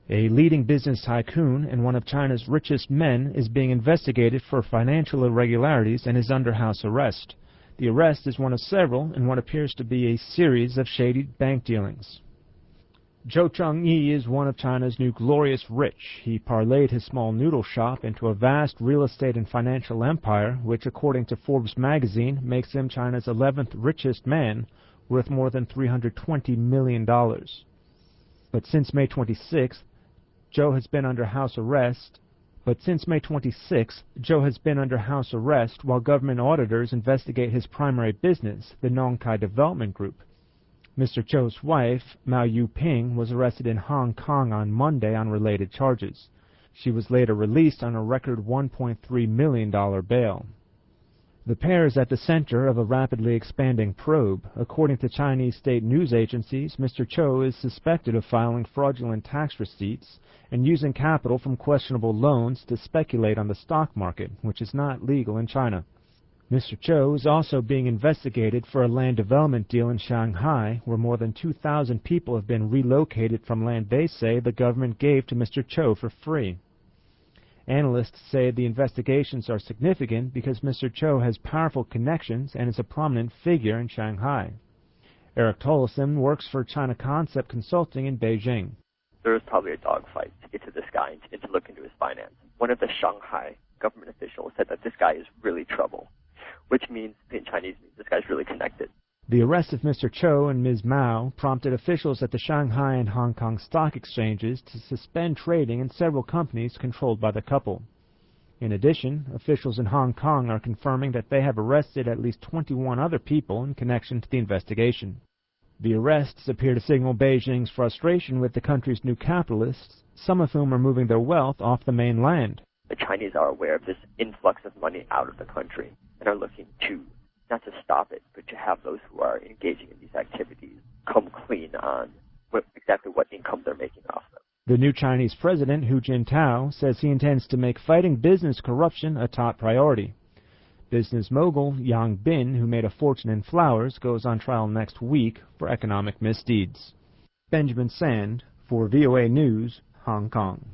A leading business tycoon and one of China's richest men is being investigated for financial irregularities and is under house arrest. The arrest is one of several in what appears to be a series of shady bank dealings. Zhou Chengyi is one of China's new glorious rich. He parlayed his small noodle shop into a vast real estate and financial empire, which, according to Forbes magazine, makes him China's 11th richest man, worth more than $320 million. But since May 26th, Zhou has been under house arrest. Zhou has been under house arrest while government auditors investigate his primary business, the Nongkai Development Group. Mr. Zhou's wife, Mao Yuping, was arrested in Hong Kong on Monday on related charges. She was later released on a record $1.3 million bail. The pair is at the center of a rapidly expanding probe. According to Chinese state news agencies, Mr. Zhou is suspected of filing fraudulent tax receipts and using capital from questionable loans to speculate on the stock market, which is not legal in China. Mr. Zhou is also being investigated for a land development deal in Shanghai, where more than 2,000 people have been relocated from land they say the government gave to Mr. Zhou for free. Analysts say the investigations are significant because Mr. Zhou has powerful connections and is a prominent figure in Shanghai. Eric Tollefson works for China Concept Consulting in Beijing. There was probably a dogfight to get to this guy and to look into his finance. One of the Shanghai government officials said that this guy is really trouble, which means, in Chinese, this guy's really connected. The arrest of Mr. Zhou and Ms. Mao prompted officials at the Shanghai and Hong Kong stock exchanges to suspend trading in several companies controlled by the couple. In addition, officials in Hong Kong are confirming that they have arrested at least 21 other people in connection to the investigation. The arrests appear to signal Beijing's frustration with the country's new capitalists, some of whom are moving their wealth off the mainland. The Chinese are aware of this influx of money out of the country and are looking to not to stop it, but to have those who are engaging in these activities come clean on exactly what income they're making off them. The new Chinese president, Hu Jintao, says he intends to make fighting business corruption a top priority. Business mogul Yang Bin, who made a fortune in flowers, goes on trial next week for economic misdeeds. Benjamin Sand for VOA News, Hong Kong.